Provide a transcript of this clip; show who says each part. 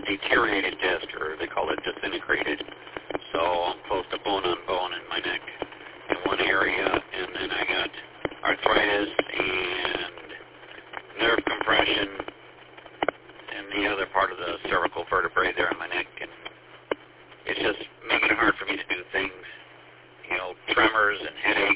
Speaker 1: deteriorated disc, or they call it disintegrated. So I'm close to bone on bone in my neck in one area, and then I got arthritis and nerve compression in the other part of the cervical vertebrae there in my neck, and it's just making it hard for me to do things, tremors and headaches.